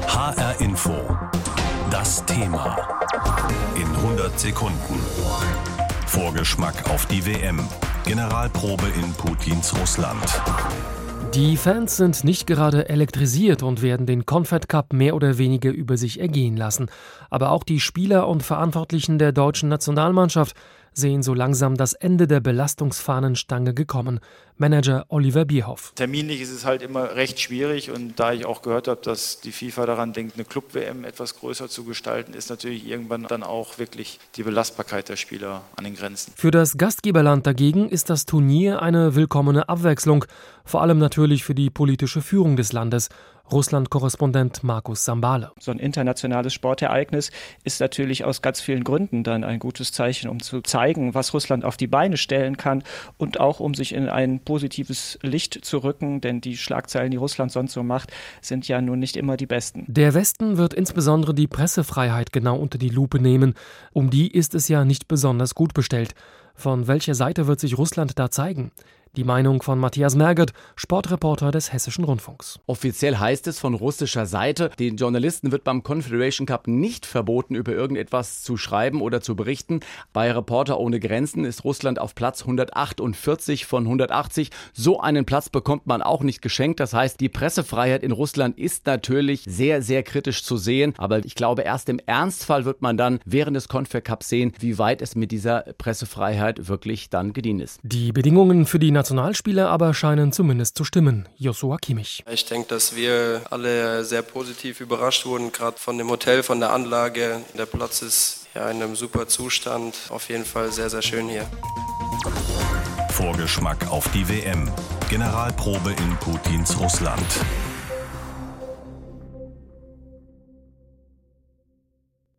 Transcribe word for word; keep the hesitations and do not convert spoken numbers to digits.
H R Info. Das Thema. In hundert Sekunden. Vorgeschmack auf die W M. Generalprobe in Putins Russland. Die Fans sind nicht gerade elektrisiert und werden den Confed Cup mehr oder weniger über sich ergehen lassen. Aber auch die Spieler und Verantwortlichen der deutschen Nationalmannschaft sehen so langsam das Ende der Belastungsfahnenstange gekommen. Manager Oliver Bierhoff. Terminlich ist es halt immer recht schwierig und da ich auch gehört habe, dass die FIFA daran denkt, eine Club-W M etwas größer zu gestalten, ist natürlich irgendwann dann auch wirklich die Belastbarkeit der Spieler an den Grenzen. Für das Gastgeberland dagegen ist das Turnier eine willkommene Abwechslung, vor allem natürlich für die politische Führung des Landes. Russland-Korrespondent Markus Sambale. So ein internationales Sportereignis ist natürlich aus ganz vielen Gründen dann ein gutes Zeichen, um zu zeigen, was Russland auf die Beine stellen kann und auch um sich in ein positives Licht zu rücken, denn die Schlagzeilen, die Russland sonst so macht, sind ja nun nicht immer die besten. Der Westen wird insbesondere die Pressefreiheit genau unter die Lupe nehmen. Um die ist es ja nicht besonders gut bestellt. Von welcher Seite wird sich Russland da zeigen? Die Meinung von Matthias Merget, Sportreporter des Hessischen Rundfunks. Offiziell heißt es von russischer Seite, den Journalisten wird beim Confederation Cup nicht verboten, über irgendetwas zu schreiben oder zu berichten. Bei Reporter ohne Grenzen ist Russland auf Platz hundertachtundvierzig von hundertachtzig. So einen Platz bekommt man auch nicht geschenkt. Das heißt, die Pressefreiheit in Russland ist natürlich sehr, sehr kritisch zu sehen. Aber ich glaube, erst im Ernstfall wird man dann während des Confed Cups sehen, wie weit es mit dieser Pressefreiheit wirklich dann gediehen ist. Die Bedingungen für die Nationalspieler aber scheinen zumindest zu stimmen. Joshua Kimmich. Ich denke, dass wir alle sehr positiv überrascht wurden, gerade von dem Hotel, von der Anlage. Der Platz ist ja in einem super Zustand. Auf jeden Fall sehr, sehr schön hier. Vorgeschmack auf die W M. Generalprobe in Putins Russland.